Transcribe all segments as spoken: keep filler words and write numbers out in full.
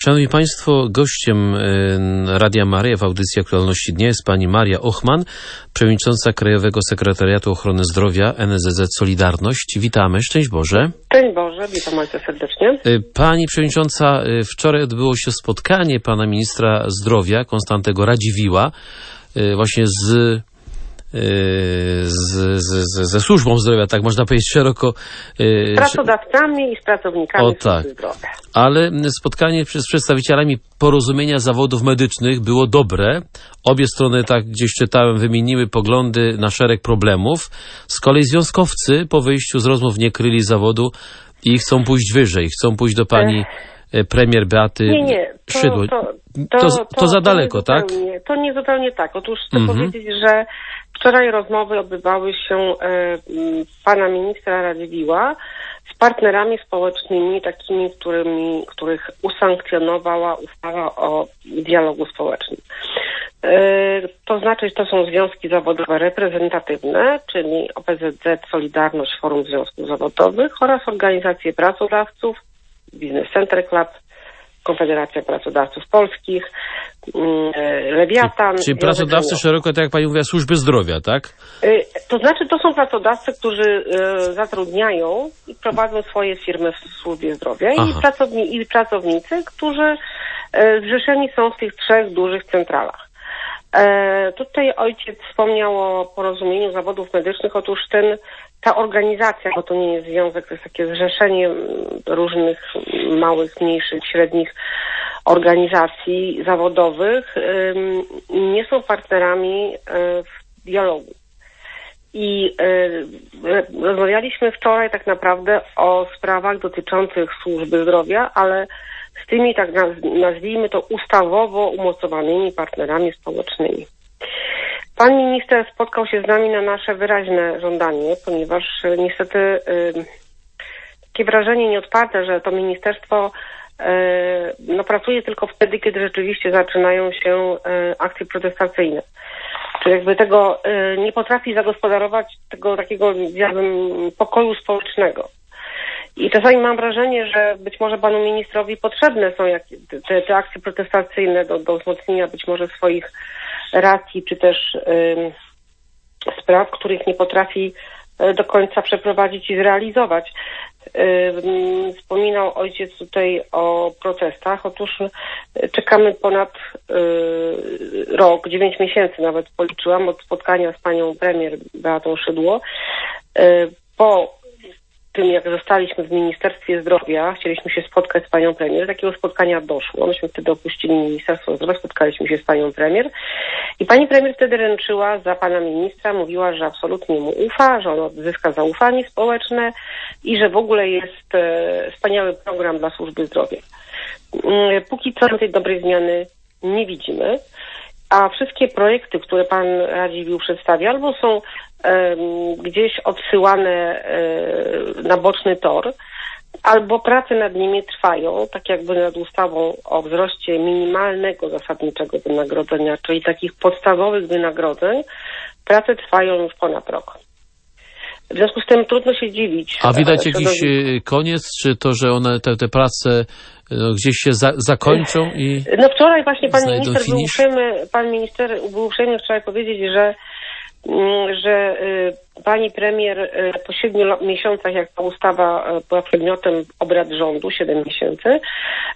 Szanowni Państwo, gościem Radia Maryja w audycji Aktualności Dnia jest pani Maria Ochman, przewodnicząca Krajowego Sekretariatu Ochrony Zdrowia N S Z Z Solidarność. Witamy, szczęść Boże. Szczęść Boże, witam bardzo serdecznie. Pani przewodnicząca, wczoraj odbyło się spotkanie pana ministra zdrowia Konstantego Radziwiłła właśnie z Z, z, ze służbą zdrowia, tak można powiedzieć szeroko. Z pracodawcami i z pracownikami o, tak. zdrowia. Ale spotkanie z przedstawicielami porozumienia zawodów medycznych było dobre. Obie strony, tak gdzieś czytałem, wymieniły poglądy na szereg problemów. Z kolei związkowcy po wyjściu z rozmów nie kryli zawodu i chcą pójść wyżej. Chcą pójść do pani Ech. premier Beaty nie, nie, to, Szydło. To, to, to, to, to za daleko, tak? To nie zupełnie tak. Otóż chcę Mhm. powiedzieć, że wczoraj rozmowy odbywały się e, pana ministra Radziwiłła z partnerami społecznymi, takimi, którymi, których usankcjonowała ustawa o dialogu społecznym. E, to znaczy, że to są związki zawodowe reprezentatywne, czyli O P Z Z, Solidarność, Forum Związków Zawodowych oraz organizacje pracodawców, Business Center Club, Konfederacja Pracodawców Polskich, Lewiatan. Czyli, czyli pracodawcy szeroko, tak jak pani mówiła, służby zdrowia, tak? To znaczy, to są pracodawcy, którzy zatrudniają i prowadzą swoje firmy w służbie zdrowia i, pracowni i pracownicy, którzy zrzeszeni są w tych trzech dużych centralach. E, tutaj ojciec wspomniał o porozumieniu zawodów medycznych. Otóż ten, ta organizacja, bo to nie jest związek, to jest takie zrzeszenie różnych małych, mniejszych, średnich organizacji zawodowych, ym, nie są partnerami y, w dialogu. I y, rozmawialiśmy wczoraj tak naprawdę o sprawach dotyczących służby zdrowia, ale z tymi, tak nazwijmy to, ustawowo umocowanymi partnerami społecznymi. Pan minister spotkał się z nami na nasze wyraźne żądanie, ponieważ niestety y, takie wrażenie nieodparte, że to ministerstwo y, no, pracuje tylko wtedy, kiedy rzeczywiście zaczynają się y, akcje protestacyjne. Czyli jakby tego y, nie potrafi zagospodarować tego takiego, jakbym, pokoju społecznego. I czasami mam wrażenie, że być może panu ministrowi potrzebne są jak, te, te akcje protestacyjne do, do wzmocnienia być może swoich racji, czy też y, spraw, których nie potrafi y, do końca przeprowadzić i zrealizować. Y, wspominał ojciec tutaj o protestach. Otóż y, czekamy ponad y, rok, dziewięć miesięcy nawet policzyłam od spotkania z panią premier Beatą Szydło. Y, po tym, jak zostaliśmy w Ministerstwie Zdrowia, chcieliśmy się spotkać z panią premier. Takiego spotkania doszło. Myśmy wtedy opuścili Ministerstwo Zdrowia, spotkaliśmy się z panią premier i pani premier wtedy ręczyła za pana ministra, mówiła, że absolutnie mu ufa, że on odzyska zaufanie społeczne i że w ogóle jest e, wspaniały program dla służby zdrowia. E, póki co tej dobrej zmiany nie widzimy, a wszystkie projekty, które pan Radziwiłł przedstawia, albo są gdzieś odsyłane na boczny tor, albo prace nad nimi trwają, tak jakby nad ustawą o wzroście minimalnego zasadniczego wynagrodzenia, czyli takich podstawowych wynagrodzeń, prace trwają już ponad rok. W związku z tym trudno się dziwić. A widać jakiś koniec, czy to, że one, te, te prace no, gdzieś się za, zakończą i no wczoraj właśnie pan minister, finish? był uprzejmy, pan minister był uprzejmy wczoraj powiedzieć, że że y, pani premier y, po siedmiu miesiącach, jak ta ustawa y, była przedmiotem obrad rządu, siedem miesięcy, y,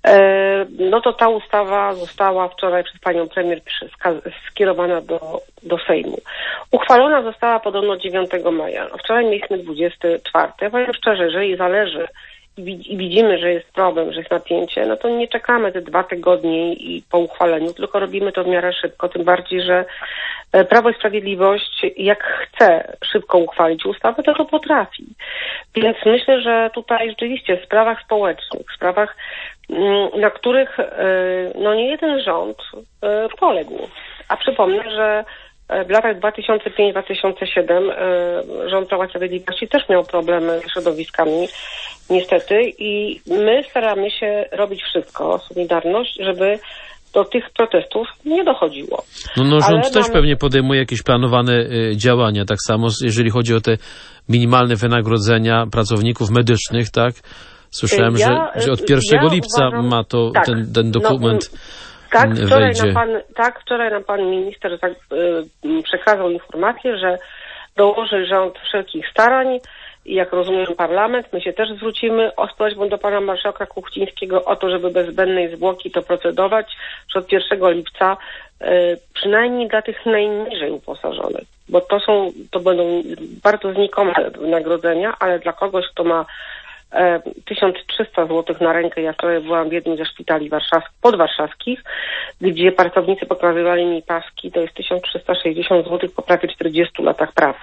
no to ta ustawa została wczoraj przez panią premier skierowana do, do Sejmu. Uchwalona została podobno dziewiątego maja. Wczoraj mieliśmy dwudziestego czwartego. Ja powiem szczerze, jeżeli zależy i widzimy, że jest problem, że jest napięcie, no to nie czekamy te dwa tygodnie i po uchwaleniu, tylko robimy to w miarę szybko, tym bardziej, że Prawo i Sprawiedliwość, jak chce szybko uchwalić ustawę, to to potrafi. Więc myślę, że tutaj rzeczywiście w sprawach społecznych, w sprawach, na których no nie jeden rząd poległ. A przypomnę, że w latach dwa tysiące piąty do dwa tysiące siódmego rząd Prawa i Sprawiedliwości też miał problemy z środowiskami, niestety, i my staramy się robić wszystko, Solidarność, żeby do tych protestów nie dochodziło. No, no rząd Ale też mamy... pewnie podejmuje jakieś planowane y, działania, tak samo jeżeli chodzi o te minimalne wynagrodzenia pracowników medycznych, tak? Słyszałem, ja, że, że od pierwszego ja lipca uważam, ma to tak, ten, ten dokument no, tak, wczoraj wejdzie. nam pan, tak, wczoraj nam pan minister tak, y, przekazał informację, że dołoży rząd wszelkich starań i jak rozumiem parlament, my się też zwrócimy o prośbą do pana marszałka Kuchcińskiego o to, żeby bez zbędnej zwłoki to procedować, że od pierwszego lipca y, przynajmniej dla tych najniżej uposażonych, bo to są, to będą bardzo znikome wynagrodzenia, ale dla kogoś, kto ma e, tysiąc trzysta złotych na rękę, ja wczoraj byłam w jednym ze szpitali warszaw, podwarszawskich, gdzie pracownicy pokazywali mi paski, to jest tysiąc trzysta sześćdziesiąt złotych po prawie czterdziestu latach pracy.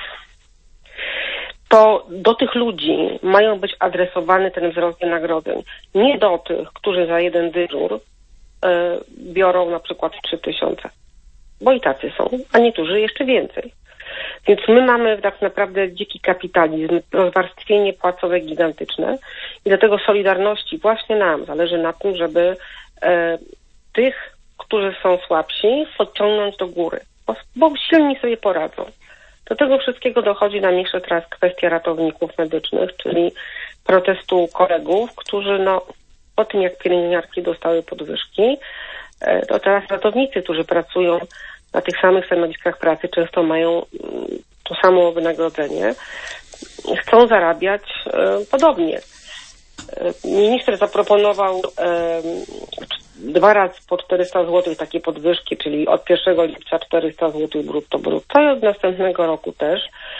To do tych ludzi mają być adresowany ten wzrost wynagrodzeń. Nie do tych, którzy za jeden dyżur y, biorą na przykład trzy tysiące. Bo i tacy są, a niektórzy jeszcze więcej. Więc my mamy tak naprawdę dziki kapitalizm, rozwarstwienie płacowe gigantyczne i dlatego Solidarności właśnie nam zależy na tym, żeby y, tych, którzy są słabsi, podciągnąć do góry. Bo, bo silni sobie poradzą. Do tego wszystkiego dochodzi nam jeszcze teraz kwestia ratowników medycznych, czyli protestu kolegów, którzy no, po tym jak pielęgniarki dostały podwyżki, to teraz ratownicy, którzy pracują na tych samych stanowiskach pracy, często mają to samo wynagrodzenie, chcą zarabiać podobnie. Minister zaproponował dwa razy po czterysta złotych takie podwyżki, czyli od pierwszego lipca czterysta złotych brutto brutto i od następnego roku też.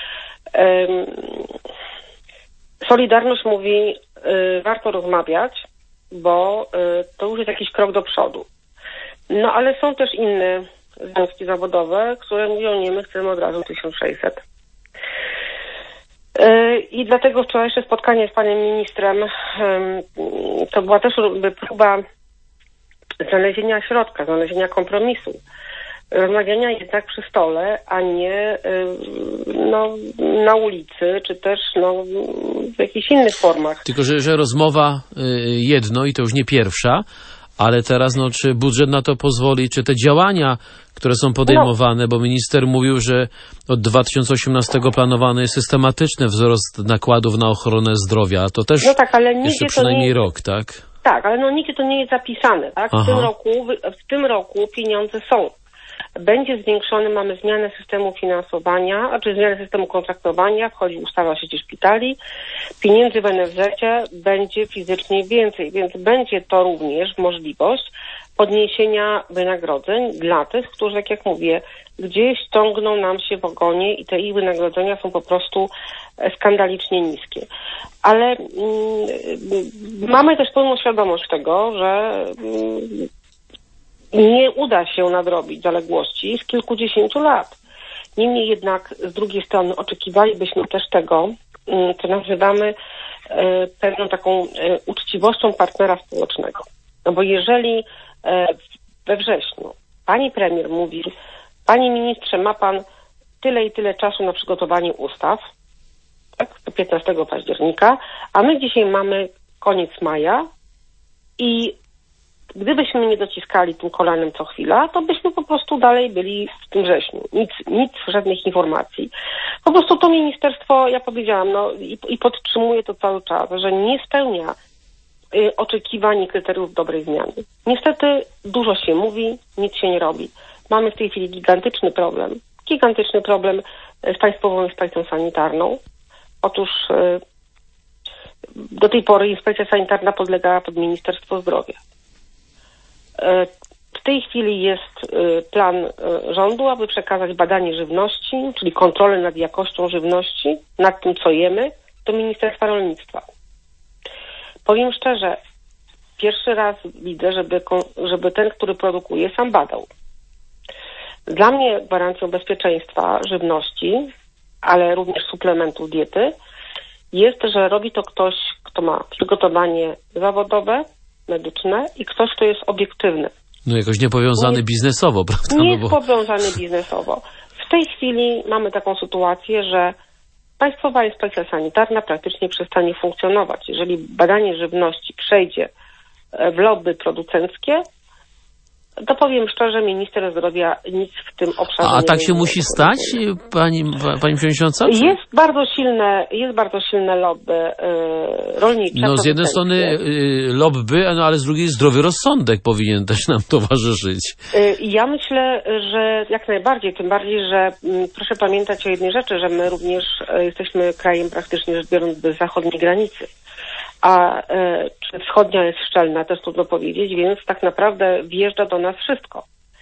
Solidarność mówi, warto rozmawiać, bo to już jest jakiś krok do przodu. No ale są też inne związki zawodowe, które mówią, nie, my chcemy od razu tysiąc sześćset. I dlatego wczorajsze spotkanie z panem ministrem to była też próba znalezienia środka, znalezienia kompromisu. Rozmawiania jednak przy stole, a nie no, na ulicy, czy też no, w jakichś innych formach. Tylko, że, że rozmowa jedno i to już nie pierwsza, ale teraz no, czy budżet na to pozwoli, czy te działania, które są podejmowane, no. Bo minister mówił, że od dwa tysiące osiemnastego planowany jest systematyczny wzrost nakładów na ochronę zdrowia. To też no tak, ale jeszcze przynajmniej nie... rok, tak? Tak, ale no nigdzie to nie jest zapisane, tak? W tym roku, w tym roku pieniądze są. Będzie zwiększony, mamy zmianę systemu finansowania, a czy zmianę systemu kontraktowania, wchodzi ustawa o sieci szpitali, pieniędzy w N F Z-cie będzie fizycznie więcej, więc będzie to również możliwość podniesienia wynagrodzeń dla tych, którzy, tak jak mówię, gdzieś ciągną nam się w ogonie i te ich wynagrodzenia są po prostu skandalicznie niskie. Ale mm, mamy też pełną świadomość tego, że mm, nie uda się nadrobić zaległości z kilkudziesięciu lat. Niemniej jednak z drugiej strony oczekiwalibyśmy też tego, co nazywamy pewną taką uczciwością partnera społecznego. No bo jeżeli we wrześniu pani premier mówi, panie ministrze, ma pan tyle i tyle czasu na przygotowanie ustaw, tak, do piętnastego października, a my dzisiaj mamy koniec maja i gdybyśmy nie dociskali tym kolanem co chwila, to byśmy po prostu dalej byli w tym wrześniu. Nic, nic, żadnych informacji. Po prostu to ministerstwo, ja powiedziałam, no i, i podtrzymuję to cały czas, że nie spełnia y, oczekiwań i kryteriów dobrej zmiany. Niestety dużo się mówi, nic się nie robi. Mamy w tej chwili gigantyczny problem. Gigantyczny problem z Państwową Inspekcją Sanitarną. Otóż y, do tej pory Inspekcja Sanitarna podlegała pod Ministerstwo Zdrowia. W tej chwili jest plan rządu, aby przekazać badanie żywności, czyli kontrolę nad jakością żywności, nad tym, co jemy, do Ministerstwa Rolnictwa. Powiem szczerze, pierwszy raz widzę, żeby, żeby ten, który produkuje, sam badał. Dla mnie gwarancją bezpieczeństwa żywności, ale również suplementów diety, jest, że robi to ktoś, kto ma przygotowanie zawodowe, medyczne i ktoś, kto jest obiektywny. No jakoś niepowiązany nie, biznesowo, prawda? Nie no jest bo... powiązany biznesowo. W tej chwili mamy taką sytuację, że Państwowa Inspekcja Sanitarna praktycznie przestanie funkcjonować. Jeżeli badanie żywności przejdzie w lobby producenckie, to powiem szczerze, minister zdrowia nic w tym obszarze A nie tak się nie musi nie stać, pani, pani przewodnicząca? Czy? Jest bardzo silne, jest bardzo silne lobby y, rolnicze. No z jednej strony y, lobby, no ale z drugiej zdrowy rozsądek powinien też nam towarzyszyć. Y, ja myślę, że jak najbardziej, tym bardziej, że y, proszę pamiętać o jednej rzeczy, że my również y, jesteśmy krajem praktycznie rzecz biorąc bez zachodniej granicy. A e, czy wschodnia jest szczelna, też trudno powiedzieć, więc tak naprawdę wjeżdża do nas wszystko.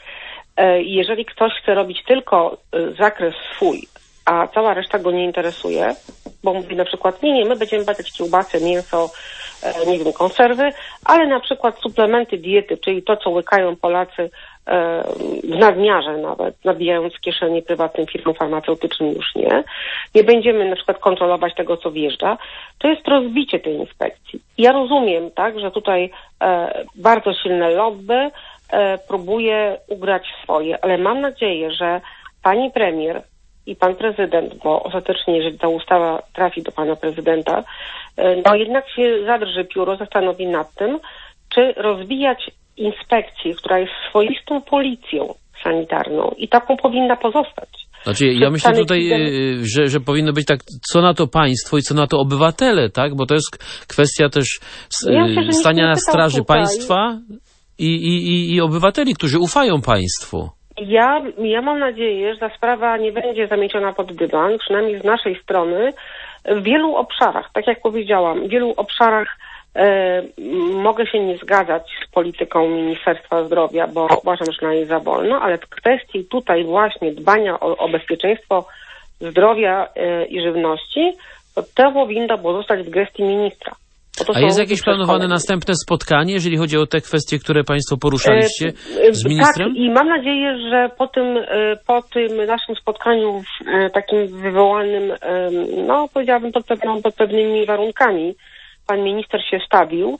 E, jeżeli ktoś chce robić tylko e, zakres swój, a cała reszta go nie interesuje, bo mówi na przykład, nie, nie, my będziemy badać kiełbasę, mięso, e, nie wiem, konserwy, ale na przykład suplementy diety, czyli to, co łykają Polacy e, w nadmiarze nawet, nabijając kieszenie prywatnym firmom farmaceutycznym, już nie. Nie będziemy na przykład kontrolować tego, co wjeżdża. To jest rozbicie tej inspekcji. Ja rozumiem, tak, że tutaj e, bardzo silne lobby e, próbuje ugrać swoje, ale mam nadzieję, że pani premier i pan prezydent, bo ostatecznie, jeżeli ta ustawa trafi do pana prezydenta, no jednak się zadrży pióro, zastanowi nad tym, czy rozwijać inspekcję, która jest swoistą policją sanitarną i taką powinna pozostać. Znaczy, ja myślę tutaj, że, że powinno być tak, co na to państwo i co na to obywatele, tak? Bo to jest kwestia też ja myślę, stania na straży tutaj państwa i, i, i, i obywateli, którzy ufają państwu. Ja, ja mam nadzieję, że ta sprawa nie będzie zamieciona pod dywan, przynajmniej z naszej strony, w wielu obszarach. Tak jak powiedziałam, w wielu obszarach e, mogę się nie zgadzać z polityką Ministerstwa Zdrowia, bo uważam, że na jej za wolno, ale w kwestii tutaj właśnie dbania o, o bezpieczeństwo zdrowia e, i żywności, to to powinno pozostać w gestii ministra. A jest jakieś planowane następne spotkanie, jeżeli chodzi o te kwestie, które państwo poruszaliście z ministrem? Tak, i mam nadzieję, że po tym, po tym naszym spotkaniu takim wywołanym, no powiedziałabym pod, pewną, pod pewnymi warunkami, pan minister się stawił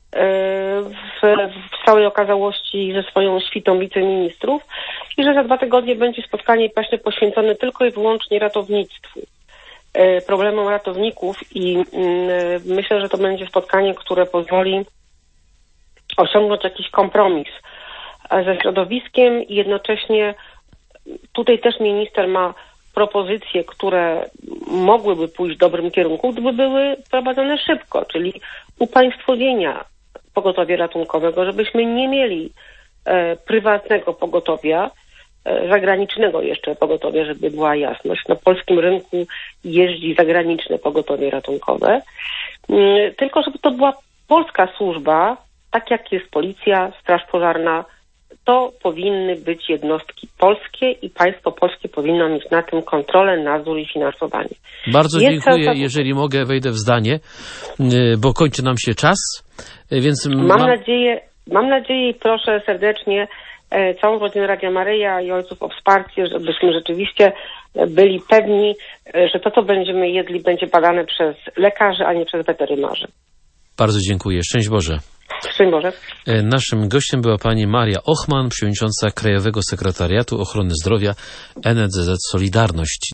w, w całej okazałości ze swoją świtą wiceministrów i że za dwa tygodnie będzie spotkanie właśnie poświęcone tylko i wyłącznie ratownictwu, problemom ratowników i myślę, że to będzie spotkanie, które pozwoli osiągnąć jakiś kompromis ze środowiskiem i jednocześnie tutaj też minister ma propozycje, które mogłyby pójść w dobrym kierunku, gdyby były prowadzone szybko, czyli upaństwowienia pogotowia ratunkowego, żebyśmy nie mieli e, prywatnego pogotowia, zagranicznego jeszcze pogotowia, żeby była jasność. Na polskim rynku jeździ zagraniczne pogotowie ratunkowe. Tylko żeby to była polska służba, tak jak jest policja, straż pożarna, to powinny być jednostki polskie i państwo polskie powinno mieć na tym kontrolę, nadzór i finansowanie. Bardzo jest dziękuję, to... jeżeli mogę, wejdę w zdanie, bo kończy nam się czas, więc... Mam, mam... nadzieję, mam nadzieję i proszę serdecznie całą rodzinę Radia Maryja i ojców o wsparcie, żebyśmy rzeczywiście byli pewni, że to, co będziemy jedli, będzie badane przez lekarzy, a nie przez weterynarzy. Bardzo dziękuję. Szczęść Boże. Szczęść Boże. Naszym gościem była pani Maria Ochman, przewodnicząca Krajowego Sekretariatu Ochrony Zdrowia N S Z Z Solidarność.